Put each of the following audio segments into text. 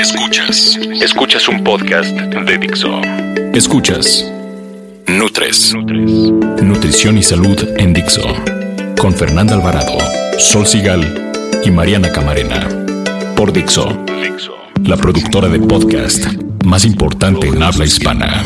Escuchas un podcast de Dixo. Escuchas Nutres. Nutrición y salud en Dixo. Con Fernanda Alvarado, Sol Sigal y Mariana Camarena. Por Dixo, la productora de podcast más importante en habla hispana.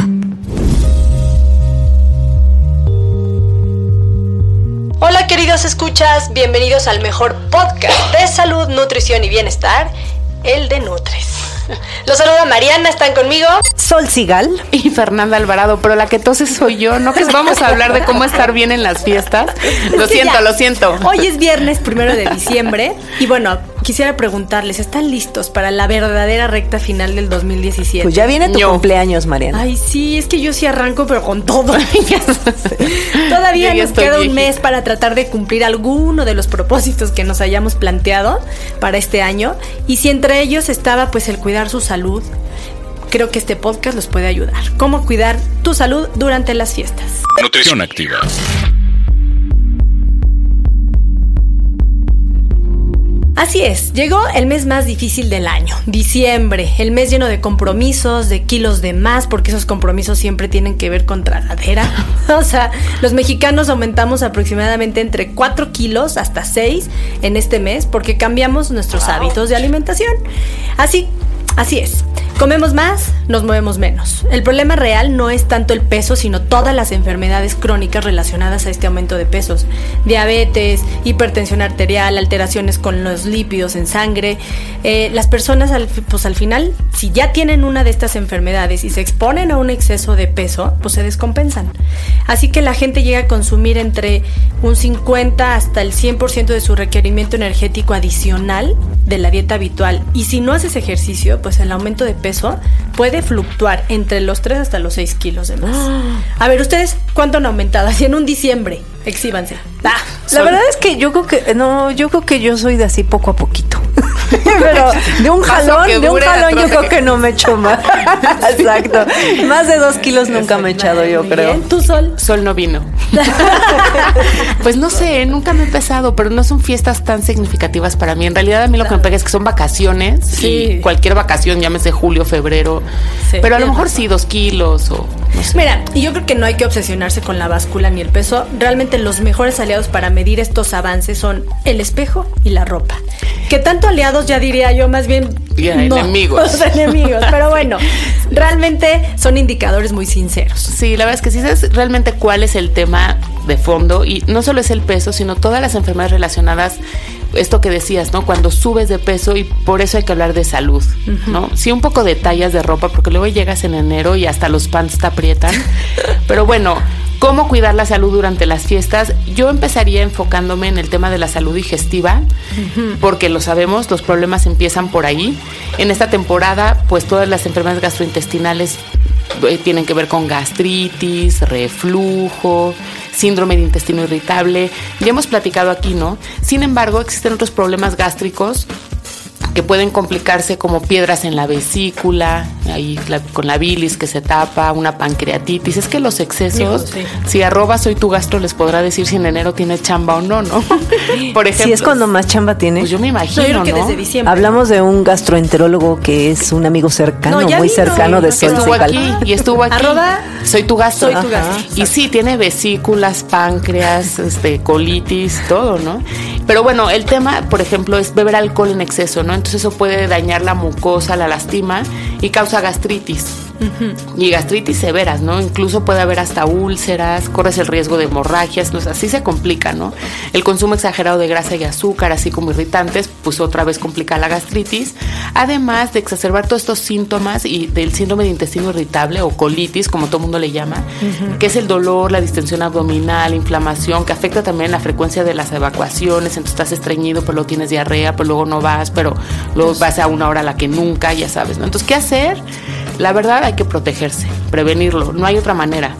Hola queridos escuchas, bienvenidos al mejor podcast de salud, nutrición y bienestar, el de Nutres. Los saluda Mariana, ¿están conmigo? Sol Sigal y Fernanda Alvarado, pero la que tose soy yo, ¿no? Que vamos a hablar de cómo estar bien en las fiestas. Lo siento. Hoy es viernes 1 de diciembre y bueno, quisiera preguntarles, ¿están listos para la verdadera recta final del 2017? Pues ya viene tu cumpleaños, Mariana. Ay, sí, es que yo sí arranco, pero con todo. Todavía nos queda un mes para tratar de cumplir alguno de los propósitos que nos hayamos planteado para este año. Y si entre ellos estaba pues el cuidar su salud, creo que este podcast los puede ayudar. ¿Cómo cuidar tu salud durante las fiestas? Nutrición activa. Así es, llegó el mes más difícil del año, diciembre, el mes lleno de compromisos, de kilos de más, porque esos compromisos siempre tienen que ver con tragadera. O sea, los mexicanos aumentamos aproximadamente entre 4 kilos hasta 6 en este mes porque cambiamos nuestros hábitos de alimentación. Así es. Comemos más, nos movemos menos. El problema real no es tanto el peso, sino todas las enfermedades crónicas relacionadas a este aumento de pesos. Diabetes, hipertensión arterial, alteraciones con los lípidos en sangre. Las personas al final, si ya tienen una de estas enfermedades y se exponen a un exceso de peso, pues se descompensan. Así que la gente llega a consumir entre un 50 hasta el 100% de su requerimiento energético adicional de la dieta habitual. Y si no haces ejercicio, pues el aumento de peso puede fluctuar entre los 3 hasta los 6 kilos de más. A ver, ¿ustedes cuánto han aumentado? Así en un diciembre, exhíbanse. La verdad es que yo creo que yo soy de así poco a poquito. Pero de un jalón yo creo que no me echo más. Exacto. Más de 2 kilos nunca me he echado, yo creo. Bien. ¿Tú, Sol? Sol no vino. Pues no sé, nunca me he pesado, pero no son fiestas tan significativas para mí. En realidad a mí lo que me pega es que son vacaciones. Sí. Y cualquier vacación, llámese julio, febrero. Sí, pero a lo mejor sí 2 kilos o no sé. Mira, y yo creo que no hay que obsesionarse con la báscula ni el peso. Realmente los mejores aliados para medir estos avances son el espejo y la ropa. Que tanto aliados, ya diría yo, más bien no, enemigos. Pero bueno, realmente son indicadores muy sinceros. Sí, la verdad es que si sabes realmente cuál es el tema de fondo, y no solo es el peso, sino todas las enfermedades relacionadas, esto que decías, ¿no? Cuando subes de peso, y por eso hay que hablar de salud, ¿no? Sí, un poco de tallas de ropa, porque luego llegas en enero y hasta los pants te aprietan. Pero bueno, ¿cómo cuidar la salud durante las fiestas? Yo empezaría enfocándome en el tema de la salud digestiva, porque lo sabemos, los problemas empiezan por ahí. En esta temporada, pues todas las enfermedades gastrointestinales tienen que ver con gastritis, reflujo, síndrome de intestino irritable. Ya hemos platicado aquí, ¿no? Sin embargo, existen otros problemas gástricos que pueden complicarse, como piedras en la vesícula, ahí con la bilis que se tapa, una pancreatitis. Es que los excesos, si @soy tu gastro les podrá decir si en enero tiene chamba o no, ¿no? Por ejemplo, si es cuando más chamba tiene. Pues yo me imagino, yo creo que ¿no? desde diciembre. Hablamos de un gastroenterólogo que es un amigo cercano, muy cercano de Sol Sigal. Estuvo aquí. Soy tu gastro. Soy tu gastro. Y sí, tiene vesículas, páncreas, colitis, todo, ¿no? Pero bueno, el tema, por ejemplo, es beber alcohol en exceso, ¿no? Entonces eso puede dañar la mucosa, la lastima y causa gastritis. Y gastritis severas, ¿no? Incluso puede haber hasta úlceras, corres el riesgo de hemorragias, ¿no? Así se complica, ¿no? El consumo exagerado de grasa y azúcar, así como irritantes, pues otra vez complica la gastritis, además de exacerbar todos estos síntomas y del síndrome de intestino irritable o colitis, como todo el mundo le llama, que es el dolor, la distensión abdominal, inflamación, que afecta también la frecuencia de las evacuaciones. Entonces estás estreñido, pero luego tienes diarrea, pero luego no vas, pero luego vas a una hora a la que nunca, ya sabes, ¿no? Entonces, ¿qué hacer? La verdad, hay que protegerse, prevenirlo, no hay otra manera.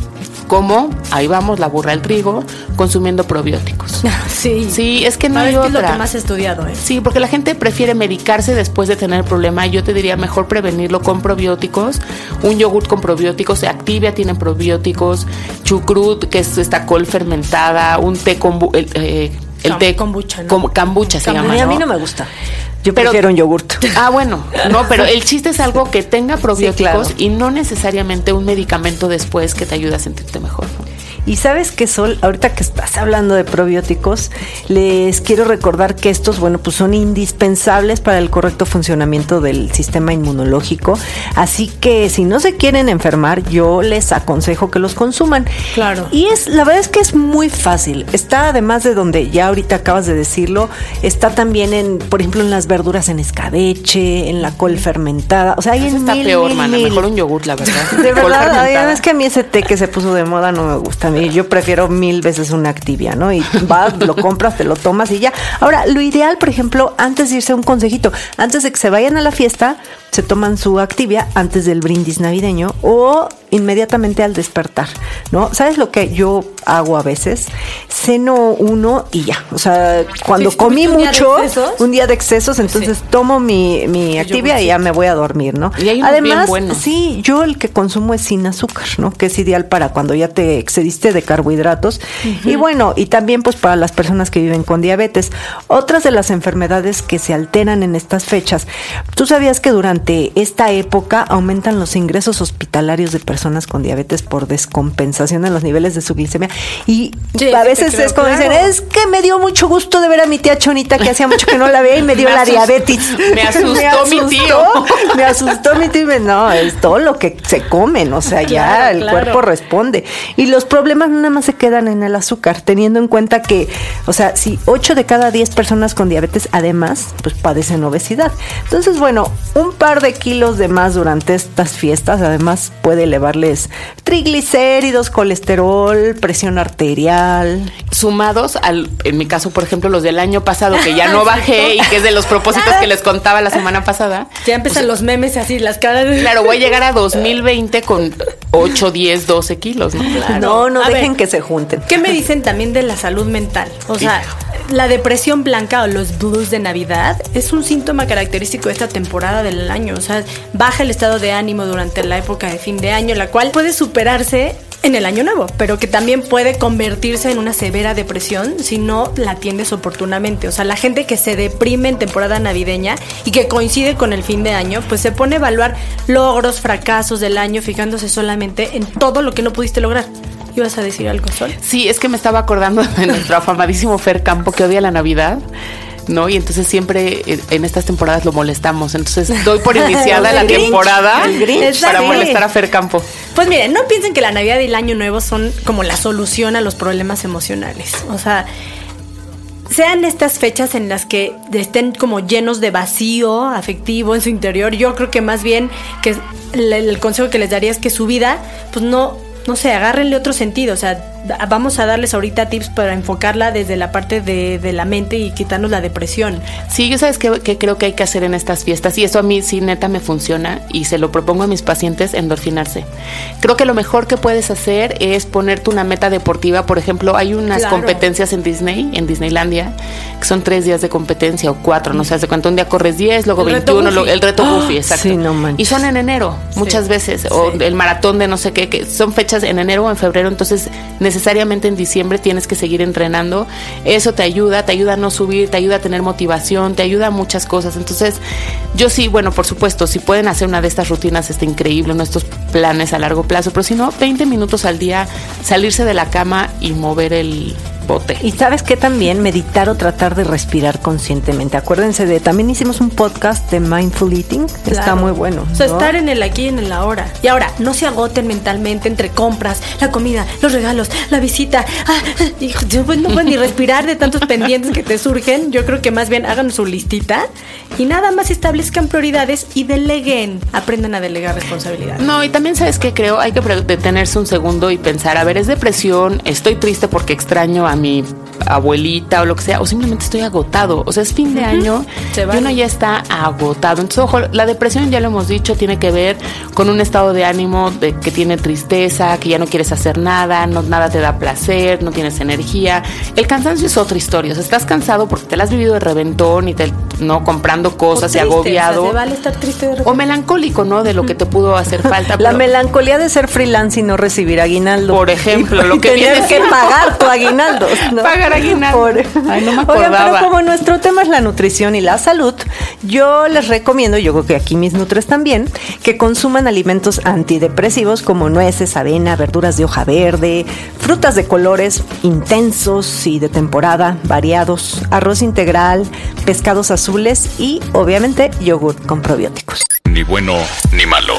¿Cómo? Ahí vamos, la burra del trigo, consumiendo probióticos. Sí, es que no hay otra. Es lo que más he estudiado, ¿eh? Sí, porque la gente prefiere medicarse después de tener el problema. Yo te diría mejor prevenirlo con probióticos. Un yogur con probióticos, Activia tiene probióticos, chucrut, que es esta col fermentada, un té el té kombucha, ¿no? Kombucha se llama, ¿no? A mí no me gusta. Yo prefiero un yogurt. Bueno, no, pero el chiste es algo que tenga probióticos, sí, claro, y no necesariamente un medicamento después que te ayude a sentirte mejor, ¿no? Y sabes que, Sol, ahorita que estás hablando de probióticos, les quiero recordar que estos, bueno, pues son indispensables para el correcto funcionamiento del sistema inmunológico. Así que si no se quieren enfermar, yo les aconsejo que los consuman. Claro. Y la verdad es que es muy fácil. Está, además de donde ya ahorita acabas de decirlo, está también por ejemplo, en las verduras en escabeche, en la col fermentada. O sea, hay eso en está peor, mana. Mejor un yogur, la verdad. De verdad, es que a mí ese té que se puso de moda no me gusta. Yo prefiero 1000 veces una Activia, ¿no? Y vas, lo compras, te lo tomas y ya. Ahora, lo ideal, por ejemplo, antes de irse, un consejito, antes de que se vayan a la fiesta, se toman su Activia antes del brindis navideño o inmediatamente al despertar, ¿no? ¿Sabes lo que yo hago a veces? Ceno uno y ya. O sea, cuando comí mucho, un día de excesos, entonces sí, tomo mi Activia y ya me voy a dormir, ¿no? Y hay además, bien sí, yo el que consumo es sin azúcar, ¿no? Que es ideal para cuando ya te excediste de carbohidratos. Uh-huh. Y bueno, y también pues para las personas que viven con diabetes. Otras de las enfermedades que se alteran en estas fechas, ¿tú sabías que durante esta época aumentan los ingresos hospitalarios de personas con diabetes por descompensación en los niveles de su glicemia? Y sí, a veces es como dicen, es que me dio mucho gusto de ver a mi tía Chonita, que hacía mucho que no la veía y me dio la diabetes. Me asustó mi tío. Me asustó mi tío. No, es todo lo que se comen, o sea, ya el cuerpo responde. Y los problemas no nada más se quedan en el azúcar, teniendo en cuenta que, o sea, si 8 de cada 10 personas con diabetes además, pues padecen obesidad. Entonces, bueno, un par de kilos de más durante estas fiestas, además puede elevarles triglicéridos, colesterol, presión arterial. Sumados en mi caso, por ejemplo, los del año pasado, que ya no bajé y que es de los propósitos que les contaba la semana pasada. Ya empiezan los memes así, las caras. Claro, voy a llegar a 2020 con 8, 10, 12 kilos, ¿no? Claro. No dejen que se junten. ¿Qué me dicen también de la salud mental? O sea, la depresión blanca o los blues de Navidad es un síntoma característico de esta temporada del año. O sea, baja el estado de ánimo durante la época de fin de año, la cual puede superarse en el año nuevo, pero que también puede convertirse en una severa depresión si no la atiendes oportunamente. O sea, la gente que se deprime en temporada navideña y que coincide con el fin de año, pues se pone a evaluar logros, fracasos del año, fijándose solamente en todo lo que no pudiste lograr. ¿Ibas a decir algo, Sol? Sí, es que me estaba acordando de nuestro afamadísimo Fer Campo, que odia la Navidad, ¿no? Y entonces siempre en estas temporadas lo molestamos. Entonces doy por iniciada la temporada para molestar a Fer Campo. Pues miren, no piensen que la Navidad y el Año Nuevo son como la solución a los problemas emocionales. O sea, sean estas fechas en las que estén como llenos de vacío afectivo en su interior, yo creo que más bien que el consejo que les daría es que su vida, pues no sé, agárrenle otro sentido. O sea, vamos a darles ahorita tips para enfocarla desde la parte de la mente y quitarnos la depresión. Sí, yo sabes qué creo que hay que hacer en estas fiestas, y eso a mí sí neta me funciona y se lo propongo a mis pacientes, endorfinarse. Creo que lo mejor que puedes hacer es ponerte una meta deportiva. Por ejemplo, hay unas competencias en Disneylandia, que son 3 días de competencia o 4, no sé hace cuánto. Un día corres 10, luego 21, el reto Goofy, exacto. Sí, no manches. Y son en enero, muchas veces, o el maratón de no sé qué, que son fechas en enero o en febrero, entonces necesariamente en diciembre tienes que seguir entrenando. Eso te ayuda a no subir, te ayuda a tener motivación, te ayuda a muchas cosas. Entonces, yo sí, bueno, por supuesto, si pueden hacer una de estas rutinas, está increíble, ¿no? Estos planes a largo plazo, pero si no, 20 minutos al día, salirse de la cama y mover el bote. Y sabes que también meditar o tratar de respirar conscientemente. Acuérdense también hicimos un podcast de Mindful Eating, está muy bueno, ¿no? O sea, estar en el aquí y en el ahora. Y ahora, no se agoten mentalmente entre compras, la comida, los regalos, la visita. No puedes ni respirar de tantos pendientes que te surgen. Yo creo que más bien hagan su listita y nada más establezcan prioridades y deleguen. Aprendan a delegar responsabilidades. No, y también, ¿sabes qué? Creo hay que detenerse un segundo y pensar, a ver, ¿es depresión? ¿Estoy triste porque extraño a mi abuelita o lo que sea? ¿O simplemente estoy agotado? O sea, es fin de año y uno ya está agotado. Entonces, ojo, la depresión, ya lo hemos dicho, tiene que ver con un estado de ánimo de que tiene tristeza, que ya no quieres hacer nada, nada te da placer, no tienes energía. El cansancio es otra historia. O sea, estás cansado porque te la has vivido de reventón y ¿no? Comprando cosas y agobiado. Se vale estar triste de repente. O melancólico, ¿no? De lo que te pudo hacer falta. La melancolía de ser freelance y no recibir aguinaldo. Por ejemplo, lo que tener que pagar tu aguinaldo, ¿no? Pagar aguinaldo. Ay, no me acordaba. Oigan, pero como nuestro tema es la nutrición y la salud, yo les recomiendo, yo creo que aquí mis nutres también, que consuman alimentos antidepresivos como nueces, avena, verduras de hoja verde, frutas de colores intensos y de temporada, variados, arroz integral, pescados azules y, obviamente, yogurt con probióticos. Ni bueno ni malo.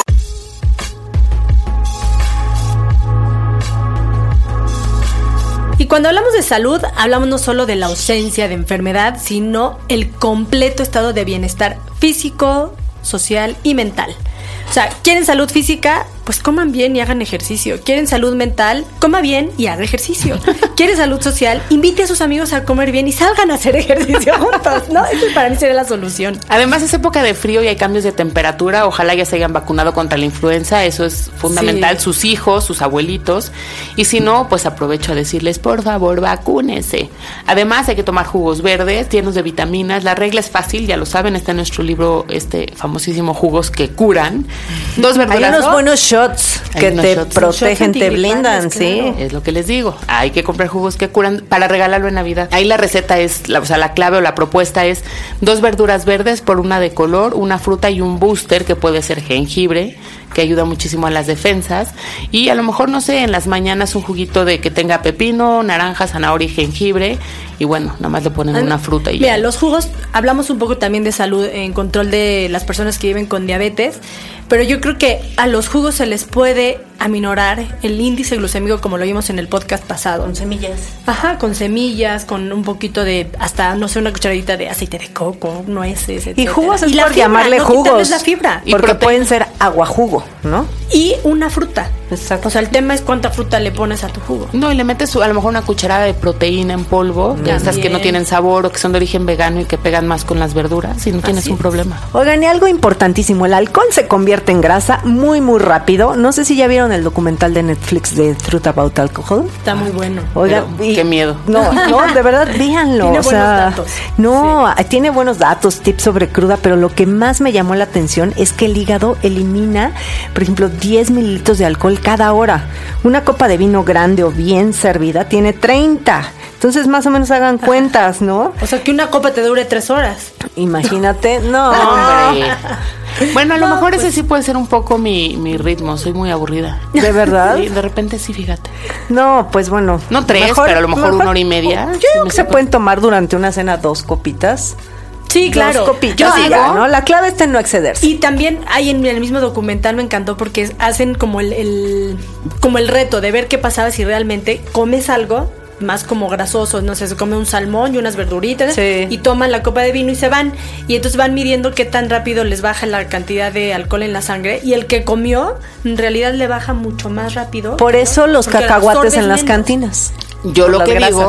Y cuando hablamos de salud, hablamos no solo de la ausencia de enfermedad, sino el completo estado de bienestar físico, social y mental. O sea, ¿quieren salud física? Pues coman bien y hagan ejercicio. ¿Quieren salud mental? Coma bien y haga ejercicio. ¿Quieren salud social? Invite a sus amigos a comer bien y salgan a hacer ejercicio juntos, ¿no? Eso para mí sería la solución. Además, es época de frío y hay cambios de temperatura. Ojalá ya se hayan vacunado contra la influenza. Eso es fundamental. Sí. Sus hijos, sus abuelitos. Y si no, pues aprovecho a decirles, por favor, vacúnense. Además, hay que tomar jugos verdes, llenos de vitaminas. La regla es fácil, ya lo saben. Está en nuestro libro, famosísimo Jugos que Curan. 2 verduras. Hay unos buenos shots que te protegen, te blindan, claro. Sí. Es lo que les digo. Hay que comprar jugos que curan para regalarlo en Navidad. Ahí la receta es, la clave o la propuesta es 2 verduras verdes por una de color, una fruta y un booster que puede ser jengibre, que ayuda muchísimo a las defensas. Y a lo mejor, no sé, en las mañanas un juguito de que tenga pepino, naranja, zanahoria y jengibre. Y bueno, nada más le ponen una fruta y mira, los jugos, hablamos un poco también de salud en control de las personas que viven con diabetes, pero yo creo que a los jugos se les puede aminorar el índice glucémico como lo vimos en el podcast pasado. Con semillas. Ajá, con semillas, con un poquito de, hasta, no sé, una cucharadita de aceite de coco, nueces, etc. Y jugos es y por fibra, llamarle no jugos. La fibra. Porque pueden ser aguajugo, ¿no? Y una fruta. Exacto. O sea, el tema es cuánta fruta le pones a tu jugo. No, y le metes a lo mejor una cucharada de proteína en polvo, de estas que no tienen sabor o que son de origen vegano y que pegan más con las verduras y no tienes un problema. Oigan, y algo importantísimo, el alcohol se convierte en grasa muy, muy rápido. No sé si ya vieron el documental de Netflix de Truth About Alcohol. Está muy bueno. Oigan, qué miedo. No, de verdad, véanlo. Tiene buenos datos. No, sí. Tiene buenos datos, tips sobre cruda, pero lo que más me llamó la atención es que el hígado elimina, por ejemplo, 10 mililitros de alcohol cada hora. Una copa de vino grande o bien servida tiene 30. Entonces, más o menos hagan cuentas, ¿no? O sea, que una copa te dure 3 horas. Imagínate, no. Hombre. Bueno, a lo mejor pues, ese sí puede ser un poco mi ritmo. Soy muy aburrida. ¿De verdad? Sí, de repente sí, fíjate. No, pues bueno. No 3, pero a lo mejor 1 hora y media. Yo creo que se pueden tomar durante una cena 2 copitas. Sí, claro. 2 copitas. Yo digo, ¿no? La clave está en no excederse. Y también hay en el mismo documental, me encantó porque hacen como el reto de ver qué pasaba si realmente comes algo más como grasoso, no sé, se come un salmón y unas verduritas, sí, y toman la copa de vino y se van, y entonces van midiendo qué tan rápido les baja la cantidad de alcohol en la sangre, y el que comió en realidad le baja mucho más rápido. Por eso los cacahuates en las cantinas. Yo lo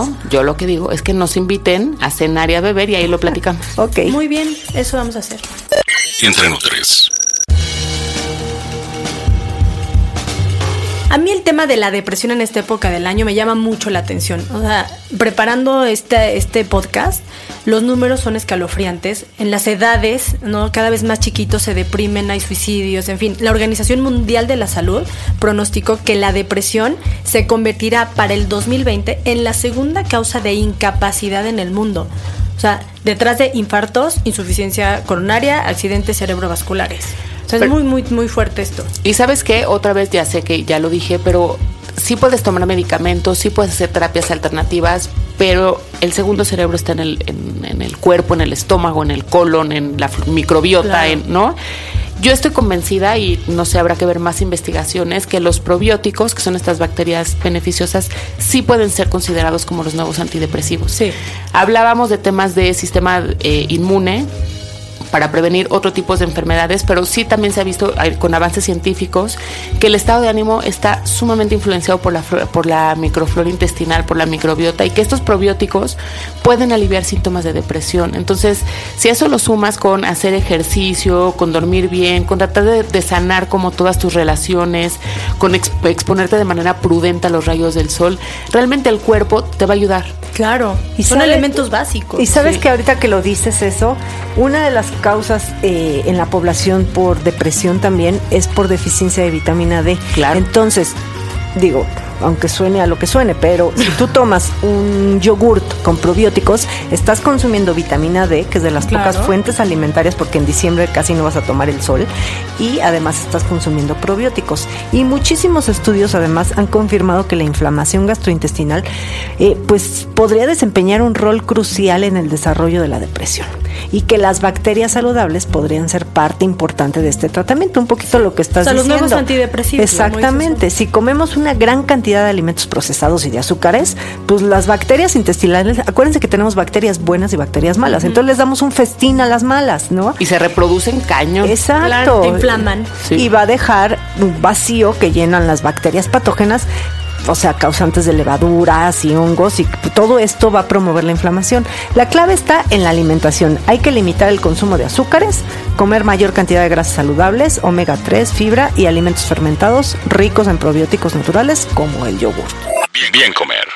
que digo es que nos inviten a cenar y a beber y ahí lo platicamos. Ok. Muy bien, eso vamos a hacer. Entre Nutres. A mí el tema de la depresión en esta época del año me llama mucho la atención. O sea, preparando este podcast, los números son escalofriantes. En las edades, ¿no? Cada vez más chiquitos se deprimen, hay suicidios, en fin. La Organización Mundial de la Salud pronosticó que la depresión se convertirá para el 2020 en la segunda causa de incapacidad en el mundo. O sea, detrás de infartos, insuficiencia coronaria, accidentes cerebrovasculares. O sea, es muy, muy, muy fuerte esto. Y ¿sabes qué? Otra vez ya sé que ya lo dije, pero sí puedes tomar medicamentos, sí puedes hacer terapias alternativas, pero el segundo cerebro está en el cuerpo, en el estómago, en el colon, en la microbiota, claro, ¿no? Yo estoy convencida, y no sé, habrá que ver más investigaciones, que los probióticos, que son estas bacterias beneficiosas, sí pueden ser considerados como los nuevos antidepresivos. Sí. Hablábamos de temas de sistema inmune, para prevenir otro tipo de enfermedades, pero sí también se ha visto con avances científicos que el estado de ánimo está sumamente influenciado por la microflora intestinal, por la microbiota, y que estos probióticos pueden aliviar síntomas de depresión. Entonces, si eso lo sumas con hacer ejercicio, con dormir bien, con tratar de sanar como todas tus relaciones, con exponerte de manera prudente a los rayos del sol, realmente el cuerpo te va a ayudar. Claro, y son elementos básicos. Y sabes que ahorita que lo dices eso, una de las causas en la población por depresión también es por deficiencia de vitamina D. Claro. Entonces, digo, aunque suene a lo que suene, pero si tú tomas un yogurt con probióticos, estás consumiendo vitamina D, que es de las pocas fuentes alimentarias, porque en diciembre casi no vas a tomar el sol, y además estás consumiendo probióticos. Y muchísimos estudios además han confirmado que la inflamación gastrointestinal pues podría desempeñar un rol crucial en el desarrollo de la depresión, y que las bacterias saludables podrían ser parte importante de este tratamiento, un poquito lo que estás diciendo. Los nuevos antidepresivos. Exactamente, si comemos una gran cantidad de alimentos procesados y de azúcares, pues las bacterias intestinales, acuérdense que tenemos bacterias buenas y bacterias malas, entonces les damos un festín a las malas, ¿no? Y se reproducen cañón. Exacto. Claro, te inflaman. Sí. Y va a dejar un vacío que llenan las bacterias patógenas, o sea, causantes de levaduras y hongos, y todo esto va a promover la inflamación. La clave está en la alimentación. Hay que limitar el consumo de azúcares, comer mayor cantidad de grasas saludables, omega 3, fibra y alimentos fermentados ricos en probióticos naturales como el yogur. Bien comer.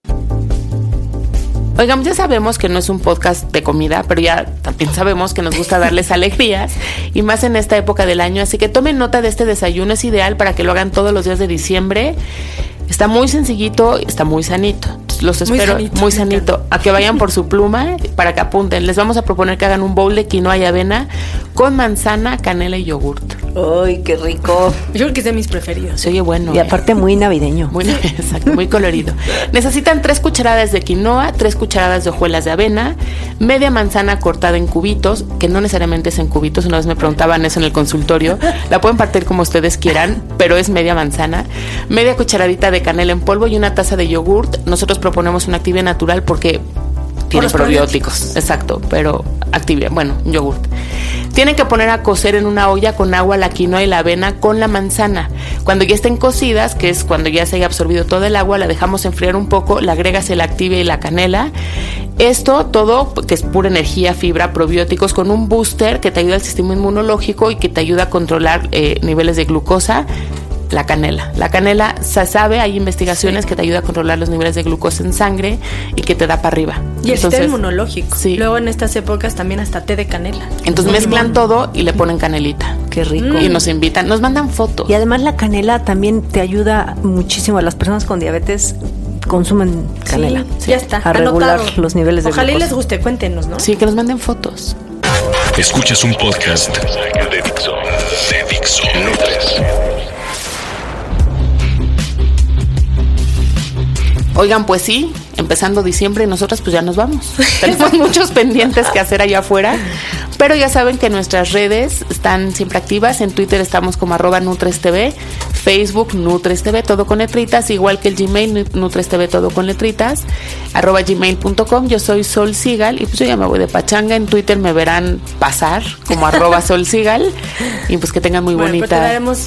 Oigan, ya sabemos que no es un podcast de comida, pero ya también sabemos que nos gusta darles alegrías, y más en esta época del año, así que tomen nota de este desayuno, es ideal para que lo hagan todos los días de diciembre. Está muy sencillito, está muy sanito. Los espero muy sanito, a que vayan por su pluma para que apunten. Les vamos a proponer que hagan un bowl de quinoa y avena con manzana, canela y yogurt. ¡Ay, qué rico! Yo creo que es de mis preferidos. Se oye bueno. Y aparte muy navideño. Exacto, muy colorido. Necesitan 3 cucharadas de quinoa, 3 cucharadas de hojuelas de avena, media manzana cortada en cubitos, que no necesariamente es en cubitos, una vez me preguntaban eso en el consultorio. La pueden partir como ustedes quieran, pero es media manzana, media cucharadita de canela en polvo y una taza de yogurt. Nosotros proponemos una Activia natural porque tiene probióticos. Exacto, pero Activia, bueno, un yogurt. Tienen que poner a cocer en una olla con agua la quinoa y la avena con la manzana. Cuando ya estén cocidas, que es cuando ya se haya absorbido todo el agua, la dejamos enfriar un poco, le agregas el Activia y la canela. Esto todo, que es pura energía, fibra, probióticos, con un booster que te ayuda al sistema inmunológico y que te ayuda a controlar niveles de glucosa. La canela se sabe, hay investigaciones que te ayuda a controlar los niveles de glucosa en sangre y que te da para arriba. Y el sistema inmunológico. Sí. Luego en estas épocas también hasta té de canela. Entonces mezclan todo y le ponen canelita. Qué rico. Y nos invitan, nos mandan fotos. Y además la canela también te ayuda muchísimo. A las personas con diabetes consumen canela. Sí, ya está. A regular los niveles de glucosa. Ojalá y les guste, cuéntenos, ¿no? Sí, que nos manden fotos. Escuchas un podcast de Dixo. Nutres. Oigan, pues sí, empezando diciembre y nosotras pues ya nos vamos. Tenemos muchos pendientes que hacer allá afuera, pero ya saben que nuestras redes están siempre activas. En Twitter estamos como @NutresTV, Facebook NutresTV, todo con letritas, igual que el Gmail NutresTV, todo con letritas, @gmail.com. Yo soy Sol Sigal y pues yo ya me voy de pachanga. En Twitter me verán pasar como @Sol Sigal, y pues que tengan muy bonita. Pues te daremos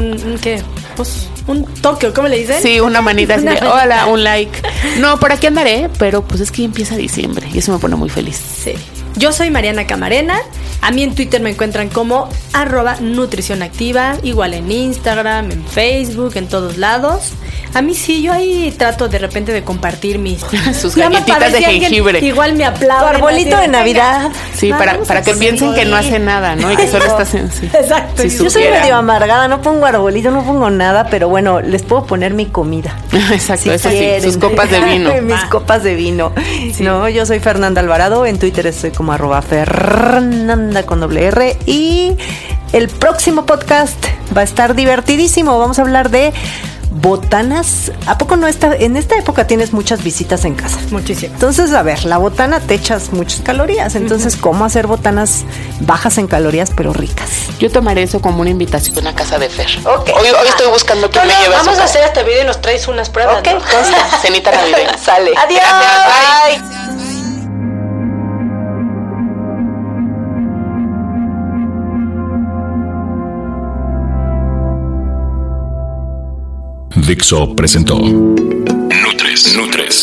un toque, ¿cómo le dicen? Sí, una manita así de hola, un like. No, por aquí andaré, pero pues es que ya empieza diciembre y eso me pone muy feliz. Sí. Yo soy Mariana Camarena. A mí en Twitter me encuentran como @nutricionactiva, igual en Instagram, en Facebook, en todos lados. A mí sí, yo ahí trato de repente de compartir mis sus galletitas de jengibre. Igual me aplaudo. Tu arbolito de Navidad. Sí, para que piensen que no hace nada, ¿no? Y que solo estás en sí. Exacto. Si yo soy medio amargada, no pongo arbolito, no pongo nada, pero bueno, les puedo poner mi comida. Exacto, si eso quieren. Sí, sus copas de vino. Mis copas de vino. Sí. No, yo soy Fernanda Alvarado, en Twitter estoy como @Fernanda con doble R, y el próximo podcast va a estar divertidísimo. Vamos a hablar de botanas. ¿A poco no en esta época tienes muchas visitas en casa? Muchísimas. Entonces, a ver, la botana te echas muchas calorías. Entonces, ¿cómo hacer botanas bajas en calorías pero ricas? Yo tomaré eso como una invitación a casa de Fer. Okay. Hoy estoy buscando quién me lleva. Vamos a hacer este video y nos traes unas pruebas. Ok, ¿no? Cenita navideña. Sale. Adiós. Gracias, bye. Dixo presentó Nutres.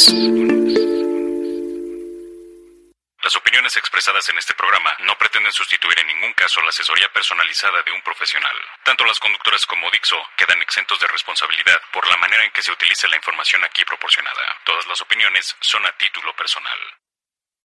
Las opiniones expresadas en este programa no pretenden sustituir en ningún caso la asesoría personalizada de un profesional. Tanto las conductoras como Dixo quedan exentos de responsabilidad por la manera en que se utilice la información aquí proporcionada. Todas las opiniones son a título personal.